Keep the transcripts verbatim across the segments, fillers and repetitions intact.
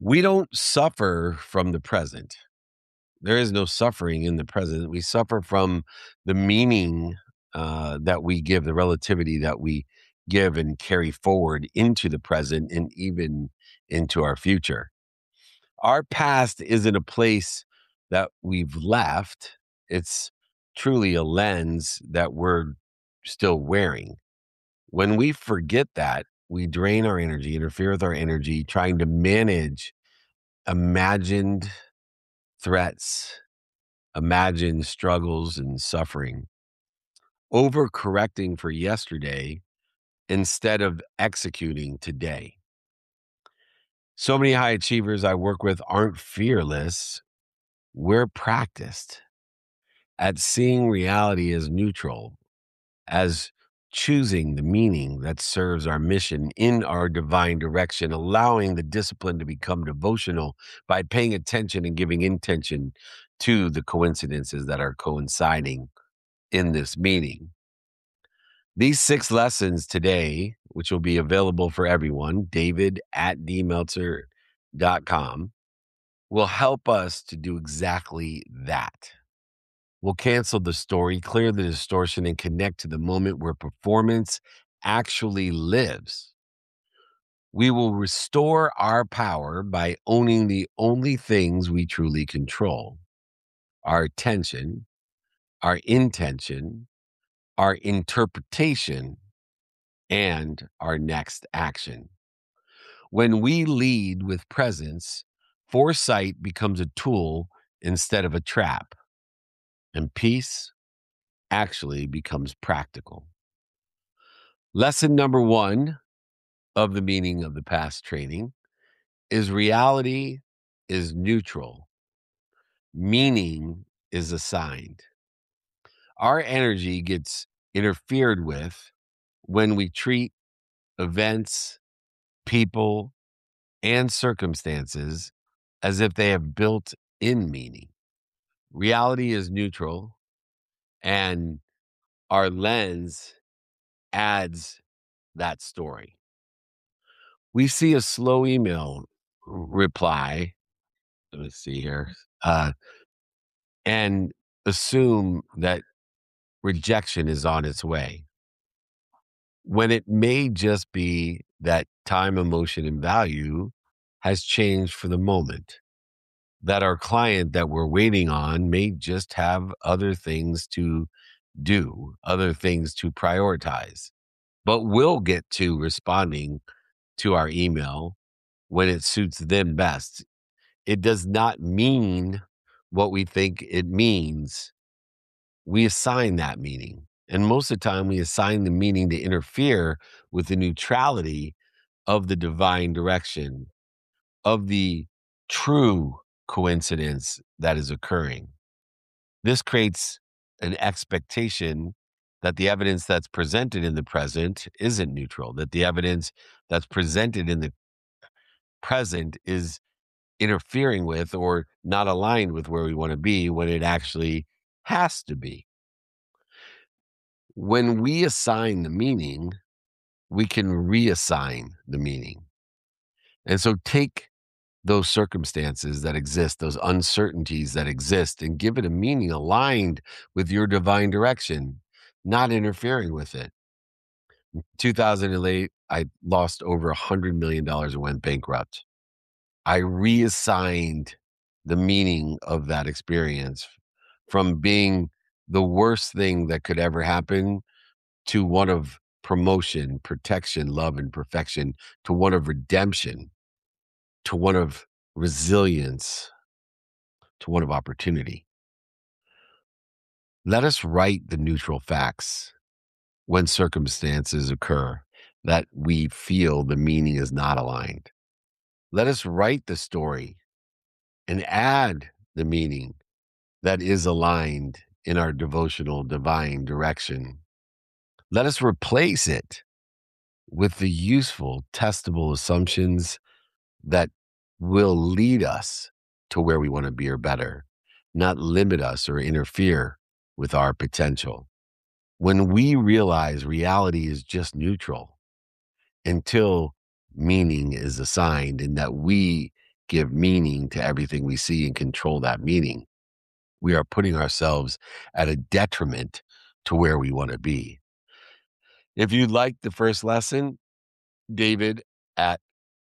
We don't suffer from the present. There is no suffering in the present. We suffer from the meaning uh, that we give, the relativity that we give and carry forward into the present and even into our future. Our past isn't a place that we've left, it's truly a lens that we're still wearing. When we forget that, we drain our energy, interfere with our energy, trying to manage imagined threats, imagined struggles and suffering, overcorrecting for yesterday instead of executing today. So many high achievers I work with aren't fearless. We're practiced at seeing reality as neutral, as choosing the meaning that serves our mission in our divine direction, allowing the discipline to become devotional by paying attention and giving intention to the coincidences that are coinciding in this meaning. These six lessons today, which will be available for everyone, David at d meltzer dot com, will help us to do exactly that. We'll cancel the story, clear the distortion, and connect to the moment where performance actually lives. We will restore our power by owning the only things we truly control: our attention, our intention, our interpretation, and our next action. When we lead with presence, foresight becomes a tool instead of a trap, and peace actually becomes practical. Lesson number one of the meaning of the past training is reality is neutral. Meaning is assigned. Our energy gets interfered with when we treat events, people, and circumstances as if they have built-in meaning. Reality is neutral, and our lens adds that story. We see a slow email reply, let me see here, uh, and assume that rejection is on its way, when it may just be that time, emotion, and value has changed for the moment, that our client that we're waiting on may just have other things to do, other things to prioritize, but we'll get to responding to our email when it suits them best. It does not mean what we think it means. We assign that meaning. And most of the time, we assign the meaning to interfere with the neutrality of the divine direction, of the true coincidence that is occurring. This creates an expectation that the evidence that's presented in the present isn't neutral, that the evidence that's presented in the present is interfering with or not aligned with where we want to be when it actually has to be. When we assign the meaning, we can reassign the meaning. And so take those circumstances that exist, those uncertainties that exist, and give it a meaning aligned with your divine direction, not interfering with it. In two thousand eight, I lost over one hundred million dollars and went bankrupt. I reassigned the meaning of that experience from being the worst thing that could ever happen to one of promotion, protection, love, and perfection, to one of redemption, to one of resilience, to one of opportunity. Let us write the neutral facts when circumstances occur that we feel the meaning is not aligned. Let us write the story and add the meaning that is aligned in our devotional divine direction. Let us replace it with the useful, testable assumptions that will lead us to where we want to be or better, not limit us or interfere with our potential. When we realize reality is just neutral until meaning is assigned, and that we give meaning to everything we see and control that meaning, we are putting ourselves at a detriment to where we want to be. If you'd like the first lesson, David at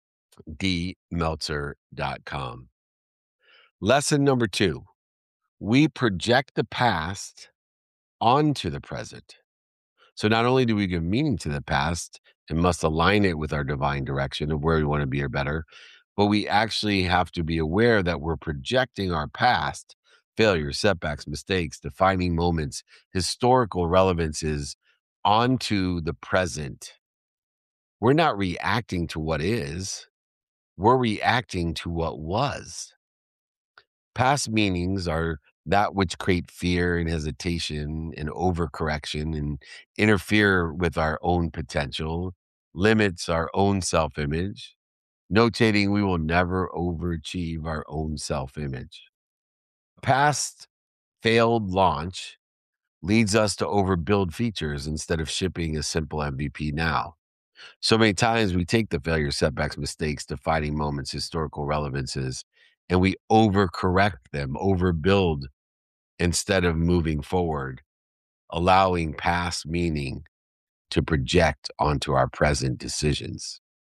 d meltzer dot com. Lesson number two, we project the past onto the present. So not only do we give meaning to the past and must align it with our divine direction of where we want to be or better, but we actually have to be aware that we're projecting our past, failures, setbacks, mistakes, defining moments, historical relevances onto the present. We're not reacting to what is, we're reacting to what was. Past meanings are that which create fear and hesitation and overcorrection and interfere with our own potential, limits our own self-image, notating we will never overachieve our own self-image. Past failed launch leads us to overbuild features instead of shipping a simple M V P now. So many times we take the failures, setbacks, mistakes, defining moments, historical relevances, and we overcorrect them, overbuild instead of moving forward, allowing past meaning to project onto our present decisions.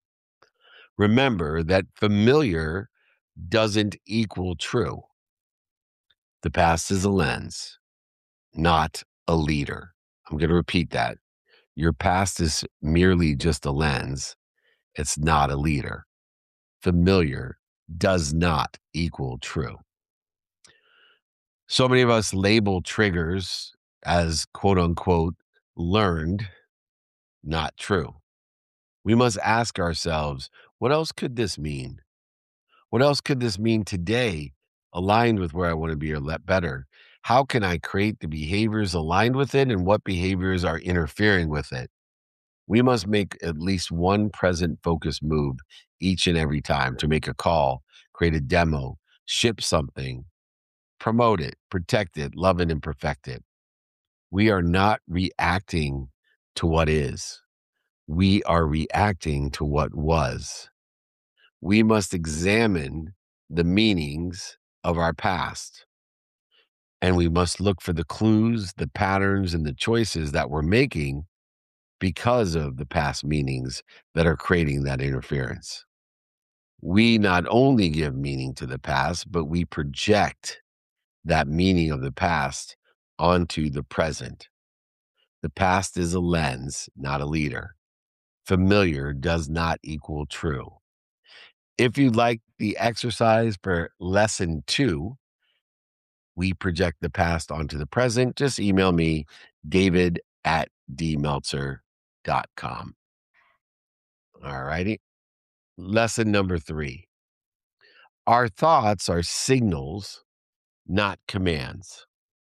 Remember that familiar doesn't equal true. The past is a lens, not a leader. I'm going to repeat that. Your past is merely just a lens. It's not a leader. Familiar does not equal true. So many of us label triggers as quote unquote learned, not true. We must ask ourselves, what else could this mean? What else could this mean today, aligned with where I want to be or let better? How can I create the behaviors aligned with it, and what behaviors are interfering with it? We must make at least one present focus move each and every time to make a call, create a demo, ship something, promote it, protect it, love it, and perfect it. We are not reacting to what is. We are reacting to what was. We must examine the meanings of our past. And we must look for the clues, the patterns, and the choices that we're making because of the past meanings that are creating that interference. We not only give meaning to the past, but we project that meaning of the past onto the present. The past is a lens, not a leader. Familiar does not equal true. If you'd like the exercise for lesson two, we project the past onto the present, just email me, David at d meltzer dot com. All righty. Lesson number three. Our thoughts are signals, not commands.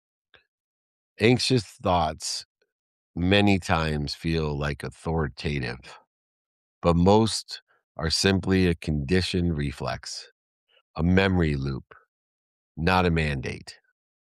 Anxious thoughts many times feel like authoritative, but most are simply a conditioned reflex, a memory loop, not a mandate.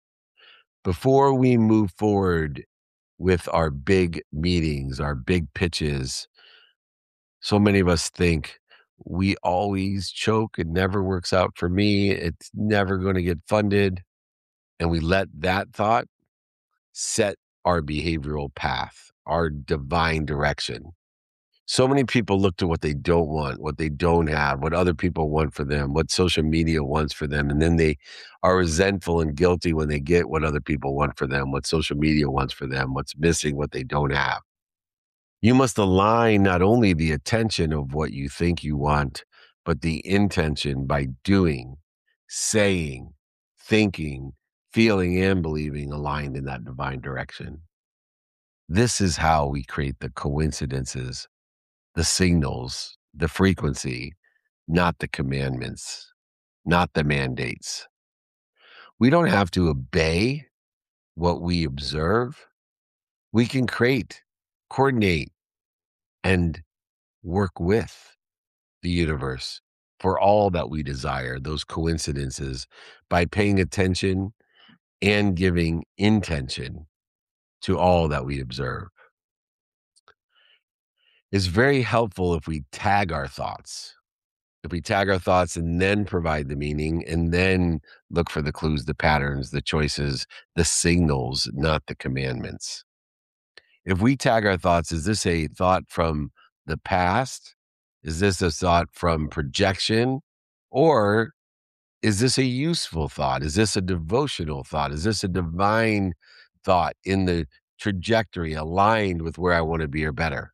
Before we move forward with our big meetings, our big pitches, so many of us think we always choke. It never works out for me. It's never going to get funded. And we let that thought set our behavioral path, our divine direction. So many people look to what they don't want, what they don't have, what other people want for them, what social media wants for them. And then they are resentful and guilty when they get what other people want for them, what social media wants for them, what's missing, what they don't have. You must align not only the attention of what you think you want, but the intention by doing, saying, thinking, feeling, and believing aligned in that divine direction. This is how we create the coincidences, the signals, the frequency, not the commandments, not the mandates. We don't have to obey what we observe. We can create, coordinate, and work with the universe for all that we desire, those coincidences, by paying attention and giving intention to all that we observe. It's very helpful if we tag our thoughts, If we tag our thoughts and then provide the meaning and then look for the clues, the patterns, the choices, the signals, not the commandments. If we tag our thoughts, is this a thought from the past? Is this a thought from projection? Or is this a useful thought? Is this a devotional thought? Is this a divine thought in the trajectory aligned with where I want to be or better?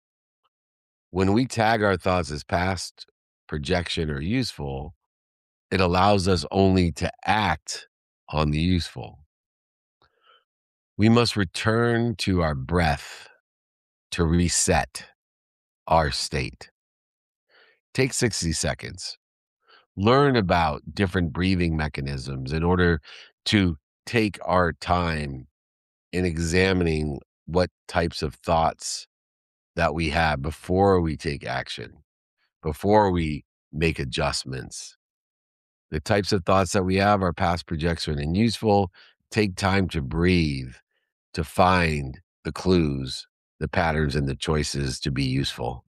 When we tag our thoughts as past, projection, or useful, it allows us only to act on the useful. We must return to our breath to reset our state. Take sixty seconds. Learn about different breathing mechanisms in order to take our time in examining what types of thoughts that we have before we take action, before we make adjustments. The types of thoughts that we have are past, projection, and useful. Take time to breathe, to find the clues, the patterns, and the choices to be useful.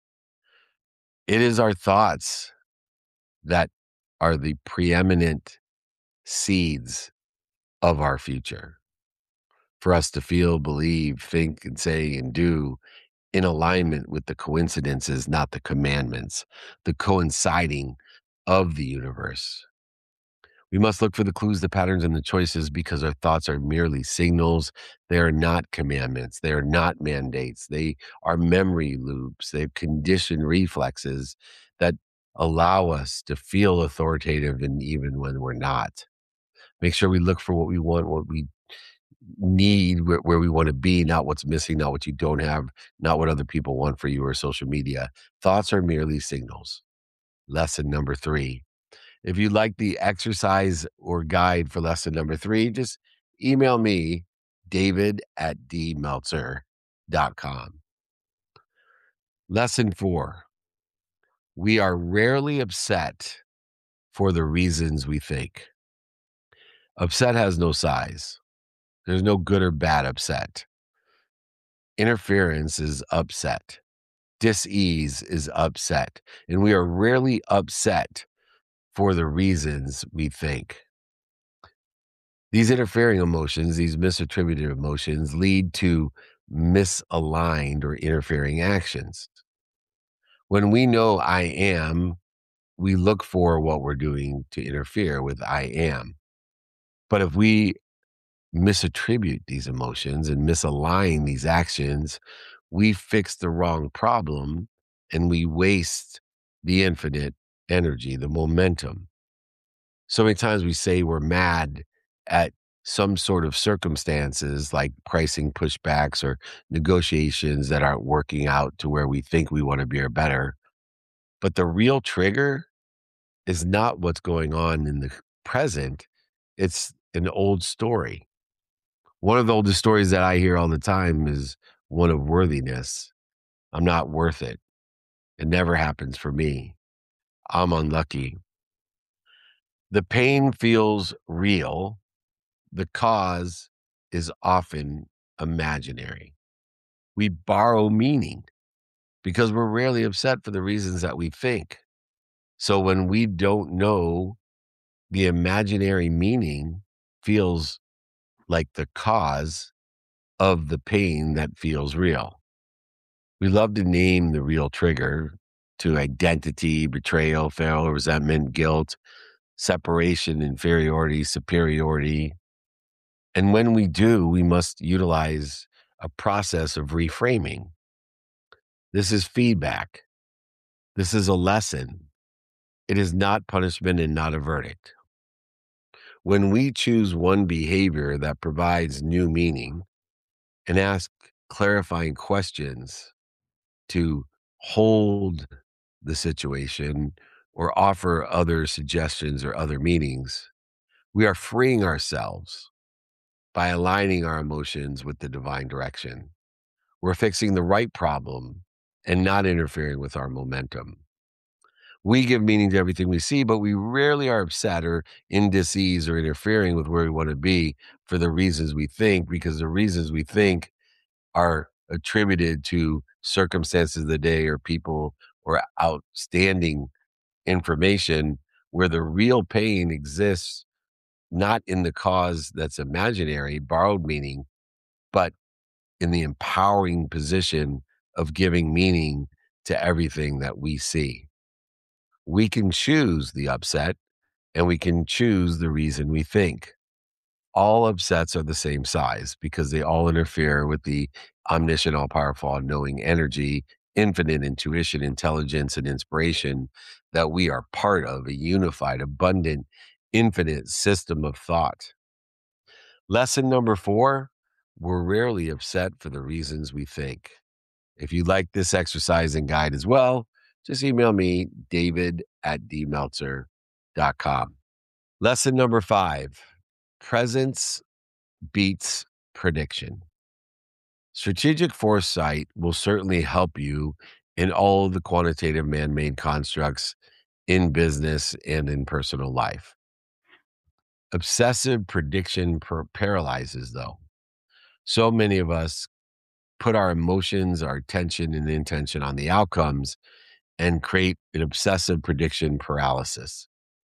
It is our thoughts that are the preeminent seeds of our future for us to feel, believe, think, and say, and do in alignment with the coincidences, not the commandments, the coinciding of the universe. We must look for the clues, the patterns, and the choices because our thoughts are merely signals. They are not commandments. They are not mandates. They are memory loops. They have conditioned reflexes that allow us to feel authoritative and even when we're not. Make sure we look for what we want, what we need, where, where we want to be, not what's missing, not what you don't have, not what other people want for you or social media. Thoughts are merely signals. Lesson number three. If you'd like the exercise or guide for lesson number three, just email me, david at d meltzer dot com. Lesson four. We are rarely upset for the reasons we think. Upset has no size. There's no good or bad upset. Interference is upset. Dis-ease is upset. And we are rarely upset for the reasons we think. These interfering emotions, these misattributed emotions, lead to misaligned or interfering actions. When we know I am, we look for what we're doing to interfere with I am. But if we misattribute these emotions and misalign these actions, we fix the wrong problem and we waste the infinite energy, the momentum. So many times we say we're mad at some sort of circumstances like pricing pushbacks or negotiations that aren't working out to where we think we want to be or better. But the real trigger is not what's going on in the present. It's an old story. One of the oldest stories that I hear all the time is one of worthiness. I'm not worth it. It never happens for me. I'm unlucky. The pain feels real. The cause is often imaginary. We borrow meaning because we're rarely upset for the reasons that we think. So when we don't know, the imaginary meaning feels like the cause of the pain that feels real. We love to name the real trigger to identity, betrayal, failure, resentment, guilt, separation, inferiority, superiority. And when we do, we must utilize a process of reframing. This is feedback. This is a lesson. It is not punishment and not a verdict. When we choose one behavior that provides new meaning and ask clarifying questions to hold the situation or offer other suggestions or other meanings, we are freeing ourselves by aligning our emotions with the divine direction. We're fixing the right problem and not interfering with our momentum. We give meaning to everything we see, but we rarely are upset or in dis-ease or interfering with where we want to be for the reasons we think, because the reasons we think are attributed to circumstances of the day or people or outstanding information where the real pain exists, not in the cause that's imaginary, borrowed meaning, but in the empowering position of giving meaning to everything that we see. We can choose the upset and we can choose the reason we think. All upsets are the same size because they all interfere with the omniscient, all powerful, all knowing energy, infinite intuition, intelligence, and inspiration that we are part of, a unified, abundant, infinite system of thought. Lesson number four, we're rarely upset for the reasons we think. If you like this exercise and guide as well, just email me, david at d meltzer dot com. Lesson number five, presence beats prediction. Strategic foresight will certainly help you in all of the quantitative man-made constructs in business and in personal life. Obsessive prediction per- paralyzes, though. So many of us put our emotions, our attention, and intention on the outcomes and create an obsessive prediction paralysis.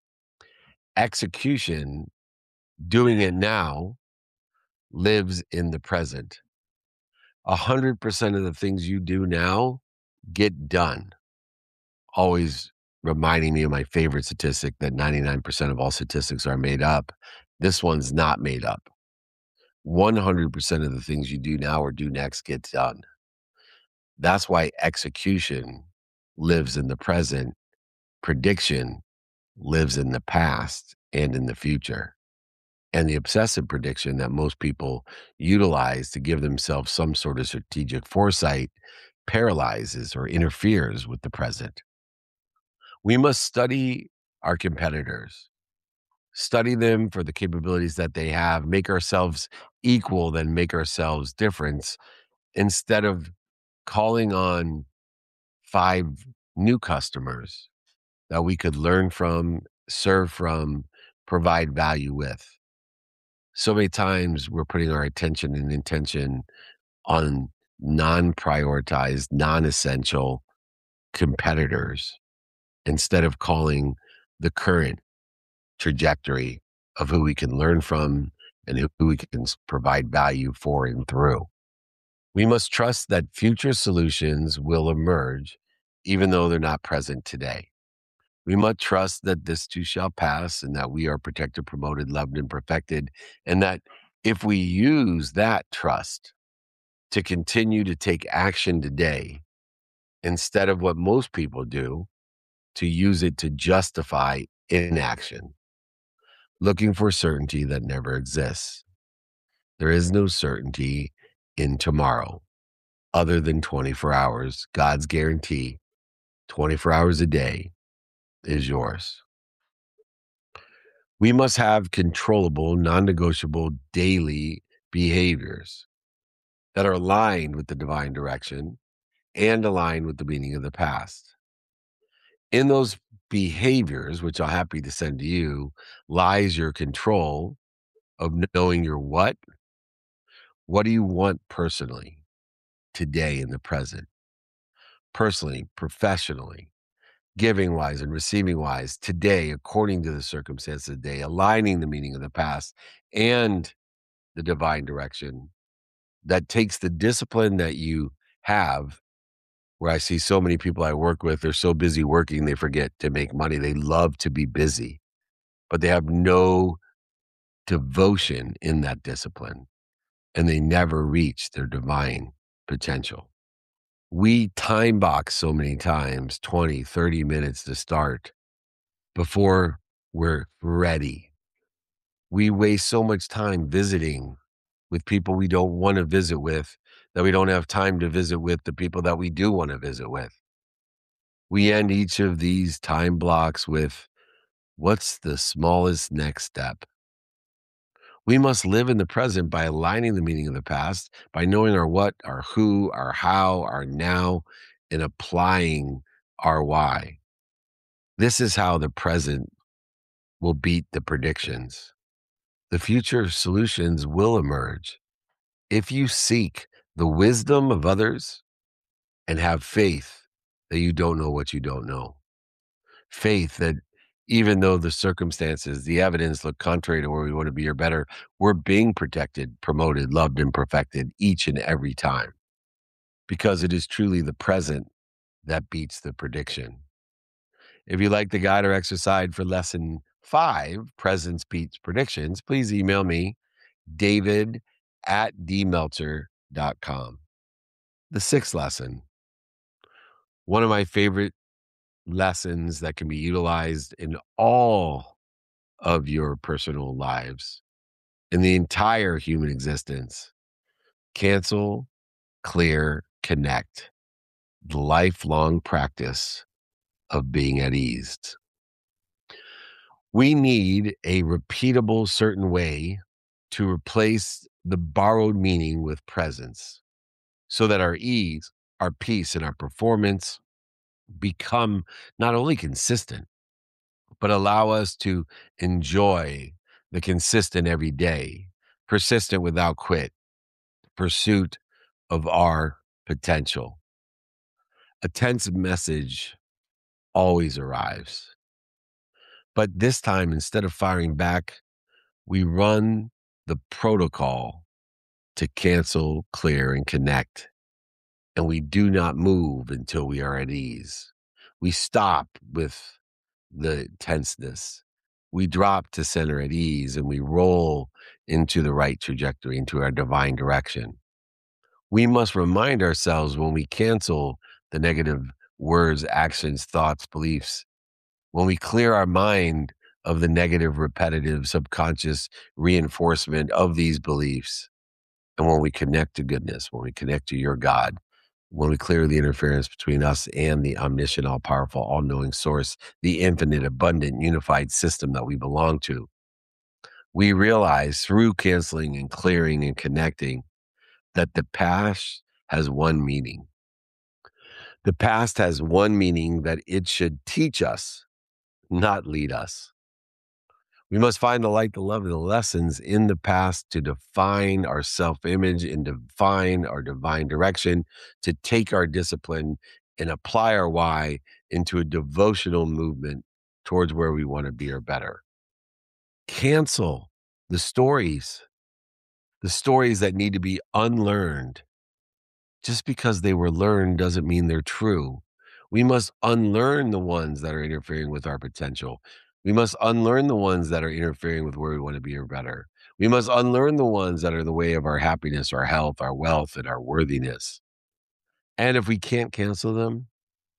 Execution, doing it now, lives in the present. A hundred percent of the things you do now get done. Always reminding me of my favorite statistic that ninety-nine percent of all statistics are made up. This one's not made up. one hundred percent of the things you do now or do next get done. That's why execution lives in the present. Prediction lives in the past and in the future. And the obsessive prediction that most people utilize to give themselves some sort of strategic foresight paralyzes or interferes with the present. We must study our competitors, study them for the capabilities that they have, make ourselves equal, then make ourselves different, instead of calling on five new customers that we could learn from, serve from, provide value with. So many times we're putting our attention and intention on non-prioritized, non-essential competitors instead of calling the current trajectory of who we can learn from and who we can s- provide value for and through. We must trust that future solutions will emerge even though they're not present today. We must trust that this too shall pass and that we are protected, promoted, loved, and perfected. And that if we use that trust to continue to take action today, instead of what most people do, to use it to justify inaction, looking for certainty that never exists. There is no certainty in tomorrow other than twenty-four hours. God's guarantee, twenty-four hours a day, is yours. We must have controllable, non-negotiable daily behaviors that are aligned with the divine direction and aligned with the meaning of the past. In those behaviors, which I'm happy to send to you, lies your control of knowing your what. What do you want personally, today in the present? Personally, professionally, giving wise and receiving wise, today, according to the circumstance of the day, aligning the meaning of the past and the divine direction that takes the discipline that you have. Where I see so many people I work with, they're so busy working, they forget to make money. They love to be busy, but they have no devotion in that discipline and they never reach their divine potential. We time box so many times, twenty, thirty minutes to start before we're ready. We waste so much time visiting with people we don't want to visit with, that we don't have time to visit with the people that we do want to visit with. We end each of these time blocks with, what's the smallest next step? We must live in the present by aligning the meaning of the past, by knowing our what, our who, our how, our now, and applying our why. This is how the present will beat the predictions. The future solutions will emerge if you seek the wisdom of others and have faith that you don't know what you don't know. Faith that even though the circumstances, the evidence look contrary to where we want to be or better, we're being protected, promoted, loved, and perfected each and every time, because it is truly the present that beats the prediction. If you'd like the guide or exercise for lesson five, presence beats predictions, please email me, david at d meltzer dot com. The sixth lesson, one of my favorite lessons that can be utilized in all of your personal lives, in the entire human existence. Cancel, clear, connect. The lifelong practice of being at ease. We need a repeatable, certain way to replace the borrowed meaning with presence so that our ease, our peace, and our performance become not only consistent, but allow us to enjoy the consistent every day, persistent without quit, pursuit of our potential. A tense message always arrives. But this time, instead of firing back, we run the protocol to cancel, clear, and connect. And we do not move until we are at ease. We stop with the tenseness. We drop to center at ease and we roll into the right trajectory, into our divine direction. We must remind ourselves when we cancel the negative words, actions, thoughts, beliefs, when we clear our mind of the negative, repetitive, subconscious reinforcement of these beliefs, and when we connect to goodness, when we connect to your God, when we clear the interference between us and the omniscient, all-powerful, all-knowing source, the infinite, abundant, unified system that we belong to, we realize through canceling and clearing and connecting that the past has one meaning. The past has one meaning, that it should teach us, not lead us. We must find the light, the love, and the lessons in the past to define our self-image and define our divine direction, to take our discipline and apply our why into a devotional movement towards where we want to be or better. Cancel the stories, the stories that need to be unlearned. Just because they were learned doesn't mean they're true. We must unlearn the ones that are interfering with our potential. We must unlearn the ones that are interfering with where we want to be or better. We must unlearn the ones that are the way of our happiness, our health, our wealth, and our worthiness. And if we can't cancel them,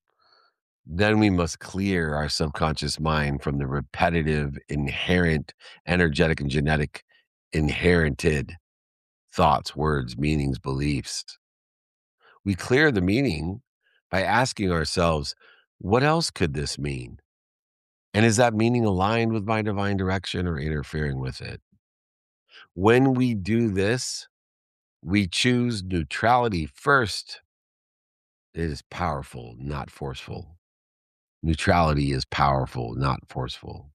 then we must clear our subconscious mind from the repetitive, inherent, energetic, and genetic inherited thoughts, words, meanings, beliefs. We clear the meaning by asking ourselves, what else could this mean? And is that meaning aligned with my divine direction or interfering with it? When we do this, we choose neutrality first. It is powerful, not forceful. Neutrality is powerful, not forceful.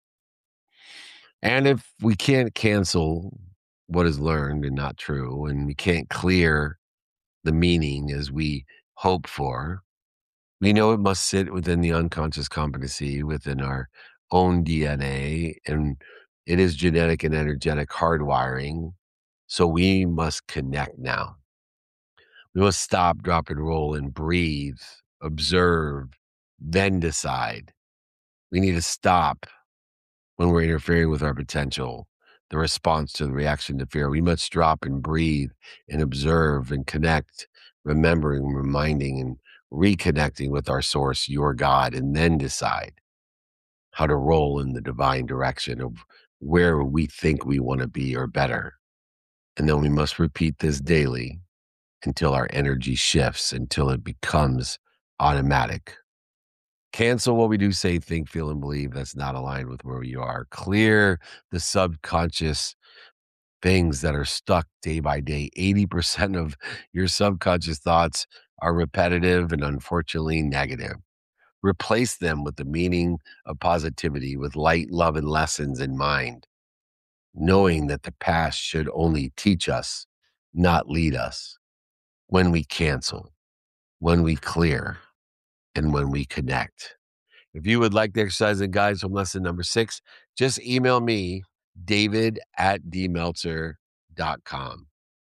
And if we can't cancel what is learned and not true, and we can't clear the meaning as we hope for, we know it must sit within the unconscious competency, within our own D N A, and it is genetic and energetic hardwiring. So we must connect now. We must stop, drop, and roll and breathe, observe, then decide. We need to stop when we're interfering with our potential, the response to the reaction to fear. We must drop and breathe and observe and connect, remembering, reminding, and reconnecting with our source, your God, and then decide how to roll in the divine direction of where we think we want to be or better. And then we must repeat this daily until our energy shifts, until it becomes automatic. Cancel what we do, say, think, feel, and believe that's not aligned with where you are. Clear the subconscious things that are stuck day by day. eighty percent of your subconscious thoughts are repetitive and unfortunately negative. Replace them with the meaning of positivity, with light, love, and lessons in mind, knowing that the past should only teach us, not lead us. When we cancel, when we clear, and when we connect, If you would like the exercise and guides from lesson number six, just email me, david at d meltzer dot com.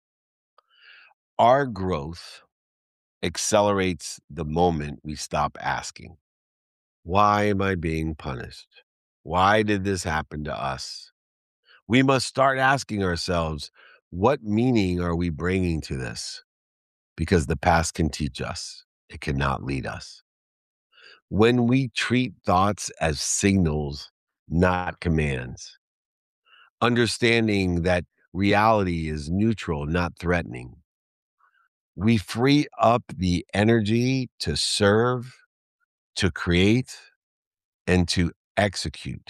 Our growth accelerates the moment we stop asking, why am I being punished? Why did this happen to us? We must start asking ourselves, what meaning are we bringing to this? Because the past can teach us, it cannot lead us. When we treat thoughts as signals, not commands, understanding that reality is neutral, not threatening, we free up the energy to serve, to create, and to execute.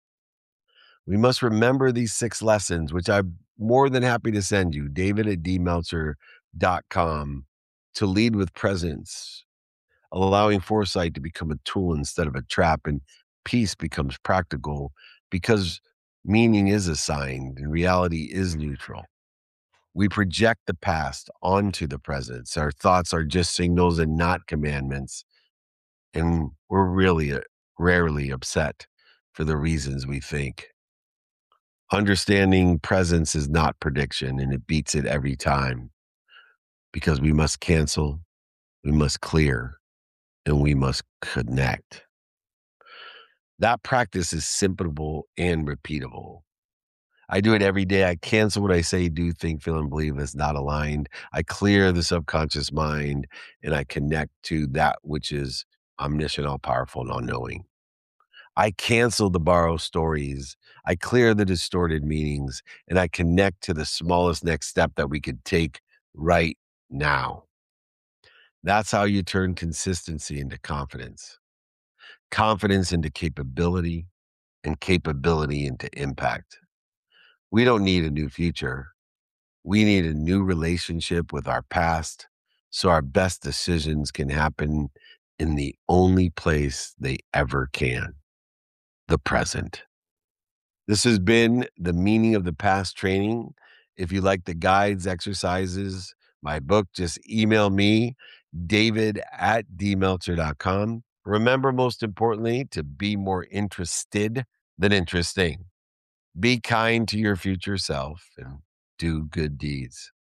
We must remember these six lessons, which I'm more than happy to send you, david at d meltzer dot com, to lead with presence, allowing foresight to become a tool instead of a trap, and peace becomes practical because meaning is assigned and reality is neutral. We project the past onto the present. Our thoughts are just signals and not commandments. And we're really uh, rarely upset for the reasons we think. Understanding presence is not prediction, and it beats it every time because we must cancel, we must clear, and we must connect. That practice is simple and repeatable. I do it every day. I cancel what I say, do, think, feel, and believe is not aligned. I clear the subconscious mind and I connect to that which is omniscient, all powerful, and all knowing. I cancel the borrowed stories. I clear the distorted meanings and I connect to the smallest next step that we could take right now. That's how you turn consistency into confidence, confidence into capability, and capability into impact. We don't need a new future. We need a new relationship with our past so our best decisions can happen in the only place they ever can, the present. This has been the Meaning of the Past training. If you like the guides, exercises, my book, just email me, david at d meltzer dot com. Remember, most importantly, to be more interested than interesting. Be kind to your future self and do good deeds.